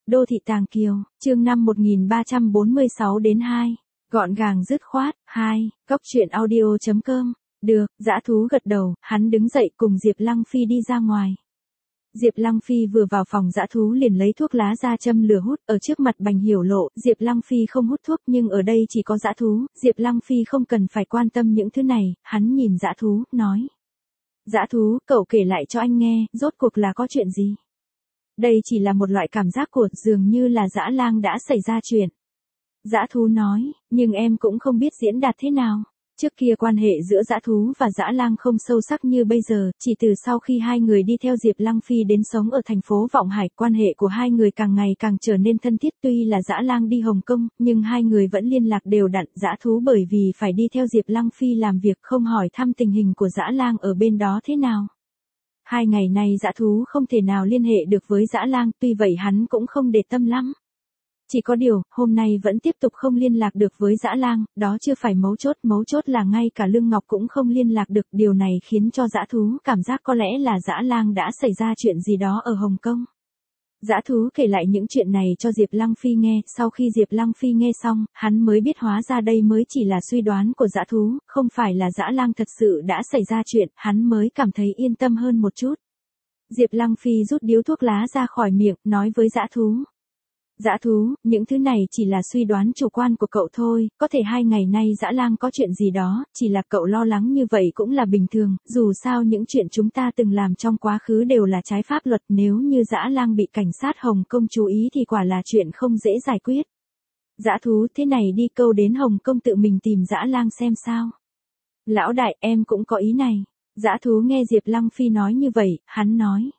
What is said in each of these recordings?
Đô thị Tàng Kiều, chương 5 1346 đến 2. Gọn gàng dứt khoát, 2. Cóc truyện audio.com. Được, Dã Thú gật đầu, hắn đứng dậy cùng Diệp Lăng Phi đi ra ngoài. Diệp Lăng Phi vừa vào phòng Dã Thú liền lấy thuốc lá ra châm lửa hút, ở trước mặt Bành Hiểu Lộ, Diệp Lăng Phi không hút thuốc nhưng ở đây chỉ có Dã Thú, Diệp Lăng Phi không cần phải quan tâm những thứ này, hắn nhìn Dã Thú, nói. Dã Thú, cậu kể lại cho anh nghe, rốt cuộc là có chuyện gì? Đây chỉ là một loại cảm giác của, dường như là Dã Lang đã xảy ra chuyện. Dã Thú nói, nhưng em cũng không biết diễn đạt thế nào. Trước kia quan hệ giữa Dã Thú và Dã Lang không sâu sắc như bây giờ, chỉ từ sau khi hai người đi theo Diệp Lăng Phi đến sống ở thành phố Vọng Hải, quan hệ của hai người càng ngày càng trở nên thân thiết. Tuy là Dã Lang đi Hồng Kông, nhưng hai người vẫn liên lạc đều đặn. Dã Thú bởi vì phải đi theo Diệp Lăng Phi làm việc không hỏi thăm tình hình của Dã Lang ở bên đó thế nào. 2 ngày nay Dã Thú không thể nào liên hệ được với Dã Lang, tuy vậy hắn cũng không để tâm lắm. Chỉ có điều, hôm nay vẫn tiếp tục không liên lạc được với Dã Lang, đó chưa phải mấu chốt là ngay cả Lương Ngọc cũng không liên lạc được, điều này khiến cho Dã Thú cảm giác có lẽ là Dã Lang đã xảy ra chuyện gì đó ở Hồng Kông. Dã Thú kể lại những chuyện này cho Diệp Lăng Phi nghe, sau khi Diệp Lăng Phi nghe xong, hắn mới biết hóa ra đây mới chỉ là suy đoán của Dã Thú, không phải là Dã Lang thật sự đã xảy ra chuyện, hắn mới cảm thấy yên tâm hơn một chút. Diệp Lăng Phi rút điếu thuốc lá ra khỏi miệng, nói với Dã Thú. Dã Thú, những thứ này chỉ là suy đoán chủ quan của cậu thôi, có thể 2 ngày nay Dã Lang có chuyện gì đó, chỉ là cậu lo lắng như vậy cũng là bình thường, dù sao những chuyện chúng ta từng làm trong quá khứ đều là trái pháp luật, nếu như Dã Lang bị cảnh sát Hồng Kông chú ý thì quả là chuyện không dễ giải quyết. Dã Thú, thế này đi, câu đến Hồng Kông tự mình tìm Dã Lang xem sao. Lão đại, em cũng có ý này. Dã Thú nghe Diệp Lăng Phi nói như vậy, hắn nói.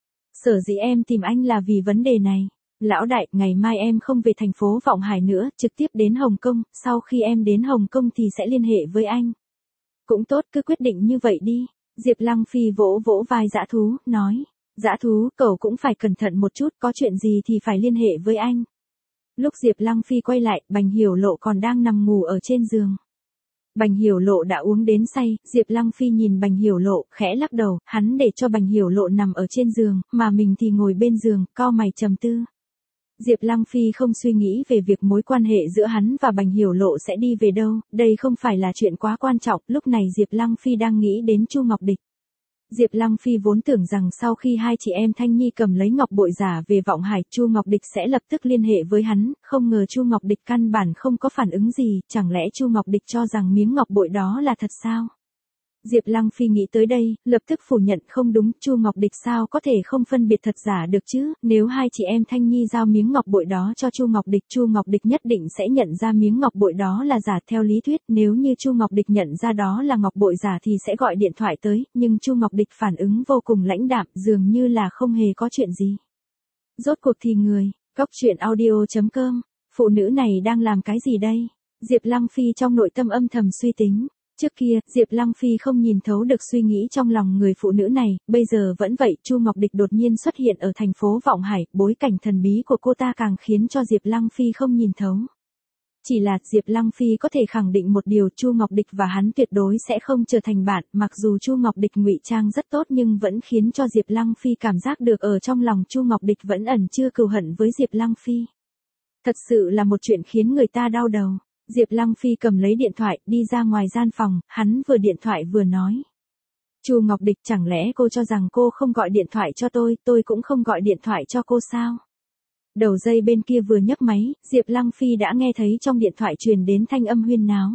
Sở dĩ em tìm anh là vì vấn đề này. Lão đại, ngày mai em không về thành phố Vọng Hải nữa, trực tiếp đến Hồng Kông, sau khi em đến Hồng Kông thì sẽ liên hệ với anh. Cũng tốt, cứ quyết định như vậy đi. Diệp Lăng Phi vỗ vỗ vai Dã Thú, nói. Dã Thú, cậu cũng phải cẩn thận một chút, có chuyện gì thì phải liên hệ với anh. Lúc Diệp Lăng Phi quay lại, Bành Hiểu Lộ còn đang nằm ngủ ở trên giường. Bành Hiểu Lộ đã uống đến say, Diệp Lăng Phi nhìn Bành Hiểu Lộ, khẽ lắc đầu, hắn để cho Bành Hiểu Lộ nằm ở trên giường, mà mình thì ngồi bên giường, cau mày trầm tư. Diệp Lăng Phi không suy nghĩ về việc mối quan hệ giữa hắn và Bành Hiểu Lộ sẽ đi về đâu, đây không phải là chuyện quá quan trọng, lúc này Diệp Lăng Phi đang nghĩ đến Chu Ngọc Địch. Diệp Lăng Phi vốn tưởng rằng sau khi hai chị em Thanh Nhi cầm lấy ngọc bội giả về Vọng Hải, Chu Ngọc Địch sẽ lập tức liên hệ với hắn, không ngờ Chu Ngọc Địch căn bản không có phản ứng gì, chẳng lẽ Chu Ngọc Địch cho rằng miếng ngọc bội đó là thật sao? Diệp Lăng Phi nghĩ tới đây, lập tức phủ nhận không đúng, Chu Ngọc Địch sao có thể không phân biệt thật giả được chứ, nếu hai chị em Thanh Nhi giao miếng ngọc bội đó cho Chu Ngọc Địch nhất định sẽ nhận ra miếng ngọc bội đó là giả, theo lý thuyết, nếu như Chu Ngọc Địch nhận ra đó là ngọc bội giả thì sẽ gọi điện thoại tới, nhưng Chu Ngọc Địch phản ứng vô cùng lãnh đạm, dường như là không hề có chuyện gì. Rốt cuộc thì người, Cóc truyện audio.com, phụ nữ này đang làm cái gì đây? Diệp Lăng Phi trong nội tâm âm thầm suy tính. Trước kia, Diệp Lăng Phi không nhìn thấu được suy nghĩ trong lòng người phụ nữ này, bây giờ vẫn vậy, Chu Ngọc Địch đột nhiên xuất hiện ở thành phố Vọng Hải, bối cảnh thần bí của cô ta càng khiến cho Diệp Lăng Phi không nhìn thấu. Chỉ là, Diệp Lăng Phi có thể khẳng định một điều, Chu Ngọc Địch và hắn tuyệt đối sẽ không trở thành bạn, mặc dù Chu Ngọc Địch ngụy trang rất tốt nhưng vẫn khiến cho Diệp Lăng Phi cảm giác được ở trong lòng Chu Ngọc Địch vẫn ẩn chứa cừu hận với Diệp Lăng Phi. Thật sự là một chuyện khiến người ta đau đầu. Diệp Lăng Phi cầm lấy điện thoại, đi ra ngoài gian phòng, hắn vừa điện thoại vừa nói. Chu Ngọc Địch, chẳng lẽ cô cho rằng cô không gọi điện thoại cho tôi cũng không gọi điện thoại cho cô sao? Đầu dây bên kia vừa nhấc máy, Diệp Lăng Phi đã nghe thấy trong điện thoại truyền đến thanh âm huyên náo.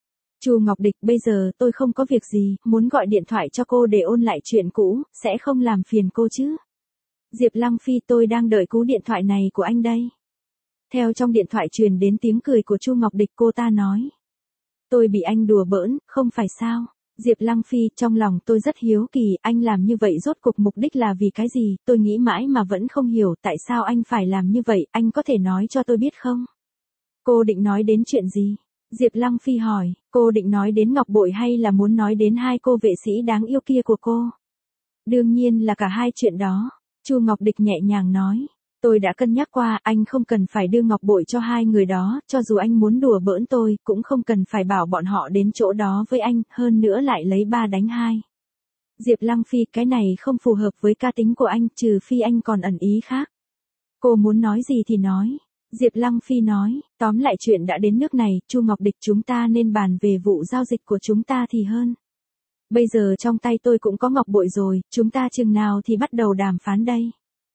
Chu Ngọc Địch, bây giờ tôi không có việc gì, muốn gọi điện thoại cho cô để ôn lại chuyện cũ, sẽ không làm phiền cô chứ? Diệp Lăng Phi, tôi đang đợi cú điện thoại này của anh đây. Theo trong điện thoại truyền đến tiếng cười của Chu Ngọc Địch, cô ta nói. Tôi bị anh đùa bỡn, không phải sao? Diệp Lăng Phi, trong lòng tôi rất hiếu kỳ, anh làm như vậy rốt cuộc mục đích là vì cái gì, tôi nghĩ mãi mà vẫn không hiểu tại sao anh phải làm như vậy, anh có thể nói cho tôi biết không? Cô định nói đến chuyện gì? Diệp Lăng Phi hỏi, cô định nói đến ngọc bội hay là muốn nói đến hai cô vệ sĩ đáng yêu kia của cô? Đương nhiên là cả hai chuyện đó, Chu Ngọc Địch nhẹ nhàng nói. Tôi đã cân nhắc qua, anh không cần phải đưa ngọc bội cho hai người đó, cho dù anh muốn đùa bỡn tôi, cũng không cần phải bảo bọn họ đến chỗ đó với anh, hơn nữa lại lấy 3 đánh 2. Diệp Lăng Phi, cái này không phù hợp với cá tính của anh, trừ phi anh còn ẩn ý khác. Cô muốn nói gì thì nói. Diệp Lăng Phi nói, tóm lại chuyện đã đến nước này, Chu Ngọc Địch chúng ta nên bàn về vụ giao dịch của chúng ta thì hơn. Bây giờ trong tay tôi cũng có ngọc bội rồi, chúng ta chừng nào thì bắt đầu đàm phán đây?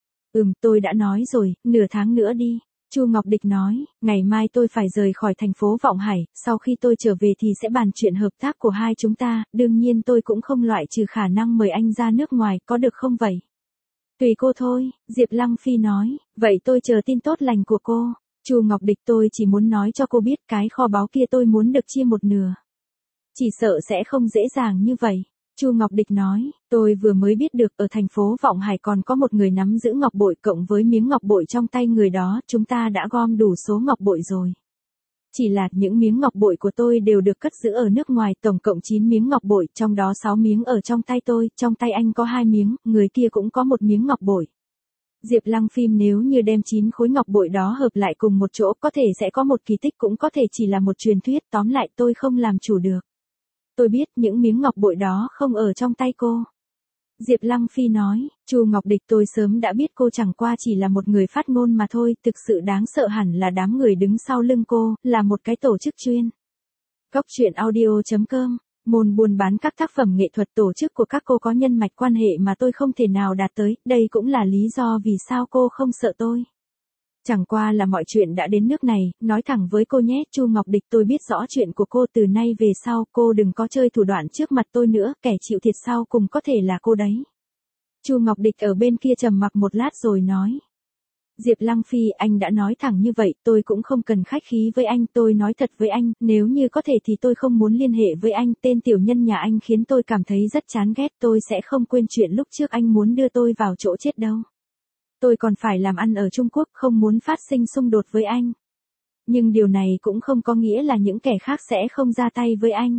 Tôi đã nói rồi, nửa tháng nữa đi. Chu Ngọc Địch nói, ngày mai tôi phải rời khỏi thành phố Vọng Hải, sau khi tôi trở về thì sẽ bàn chuyện hợp tác của hai chúng ta, đương nhiên tôi cũng không loại trừ khả năng mời anh ra nước ngoài, có được không vậy? Tùy cô thôi, Diệp Lăng Phi nói, vậy tôi chờ tin tốt lành của cô. Chu Ngọc Địch tôi chỉ muốn nói cho cô biết cái kho báu kia tôi muốn được chia một nửa. Chỉ sợ sẽ không dễ dàng như vậy. Chu Ngọc Địch nói, tôi vừa mới biết được ở thành phố Vọng Hải còn có một người nắm giữ ngọc bội cộng với miếng ngọc bội trong tay người đó, chúng ta đã gom đủ số ngọc bội rồi. Chỉ là những miếng ngọc bội của tôi đều được cất giữ ở nước ngoài, tổng cộng 9 miếng ngọc bội, trong đó 6 miếng ở trong tay tôi, trong tay anh có 2 miếng, người kia cũng có một miếng ngọc bội. Diệp Lăng Phi nếu như đem 9 khối ngọc bội đó hợp lại cùng một chỗ có thể sẽ có một kỳ tích cũng có thể chỉ là một truyền thuyết, tóm lại tôi không làm chủ được. Tôi biết những miếng ngọc bội đó không ở trong tay cô. Diệp Lăng Phi nói, Chu Ngọc Địch tôi sớm đã biết cô chẳng qua chỉ là một người phát ngôn mà thôi, thực sự đáng sợ hẳn là đám người đứng sau lưng cô, là một cái tổ chức chuyên. Cốc truyện audio.com, môn buôn bán các tác phẩm nghệ thuật tổ chức của các cô có nhân mạch quan hệ mà tôi không thể nào đạt tới, đây cũng là lý do vì sao cô không sợ tôi. Chẳng qua là mọi chuyện đã đến nước này, nói thẳng với cô nhé, Chu Ngọc Địch tôi biết rõ chuyện của cô từ nay về sau, cô đừng có chơi thủ đoạn trước mặt tôi nữa, kẻ chịu thiệt sau cùng có thể là cô đấy. Chu Ngọc Địch ở bên kia trầm mặc một lát rồi nói. Diệp Lăng Phi, anh đã nói thẳng như vậy, tôi cũng không cần khách khí với anh, tôi nói thật với anh, nếu như có thể thì tôi không muốn liên hệ với anh, tên tiểu nhân nhà anh khiến tôi cảm thấy rất chán ghét, tôi sẽ không quên chuyện lúc trước anh muốn đưa tôi vào chỗ chết đâu. Tôi còn phải làm ăn ở Trung Quốc, không muốn phát sinh xung đột với anh. Nhưng điều này cũng không có nghĩa là những kẻ khác sẽ không ra tay với anh.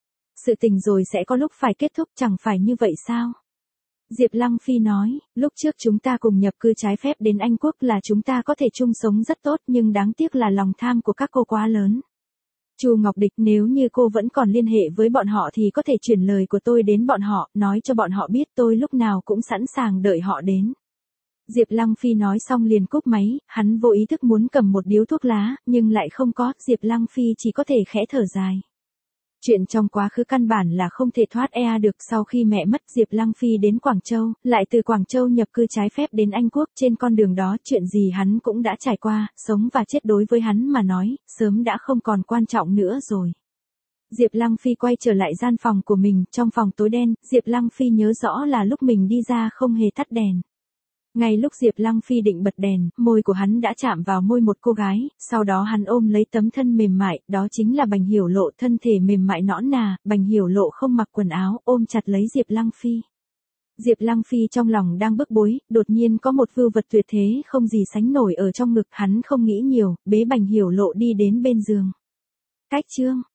Sự tình rồi sẽ có lúc phải kết thúc, chẳng phải như vậy sao? Diệp Lăng Phi nói, lúc trước chúng ta cùng nhập cư trái phép đến Anh Quốc là chúng ta có thể chung sống rất tốt nhưng đáng tiếc là lòng tham của các cô quá lớn. Chu Ngọc Địch, nếu như cô vẫn còn liên hệ với bọn họ thì có thể chuyển lời của tôi đến bọn họ, nói cho bọn họ biết tôi lúc nào cũng sẵn sàng đợi họ đến. Diệp Lăng Phi nói xong liền cúp máy, hắn vô ý thức muốn cầm một điếu thuốc lá, nhưng lại không có, Diệp Lăng Phi chỉ có thể khẽ thở dài. Chuyện trong quá khứ căn bản là không thể thoát được, sau khi mẹ mất Diệp Lăng Phi đến Quảng Châu, lại từ Quảng Châu nhập cư trái phép đến Anh Quốc, trên con đường đó chuyện gì hắn cũng đã trải qua, sống và chết đối với hắn mà nói, sớm đã không còn quan trọng nữa rồi. Diệp Lăng Phi quay trở lại gian phòng của mình, trong phòng tối đen, Diệp Lăng Phi nhớ rõ là lúc mình đi ra không hề tắt đèn. Ngay lúc Diệp Lăng Phi định bật đèn, môi của hắn đã chạm vào môi một cô gái, sau đó hắn ôm lấy tấm thân mềm mại, đó chính là Bành Hiểu Lộ, thân thể mềm mại nõn nà, Bành Hiểu Lộ không mặc quần áo, ôm chặt lấy Diệp Lăng Phi. Diệp Lăng Phi trong lòng đang bức bối, đột nhiên có một vưu vật tuyệt thế không gì sánh nổi ở trong ngực, hắn không nghĩ nhiều, bế Bành Hiểu Lộ đi đến bên giường. Cách chương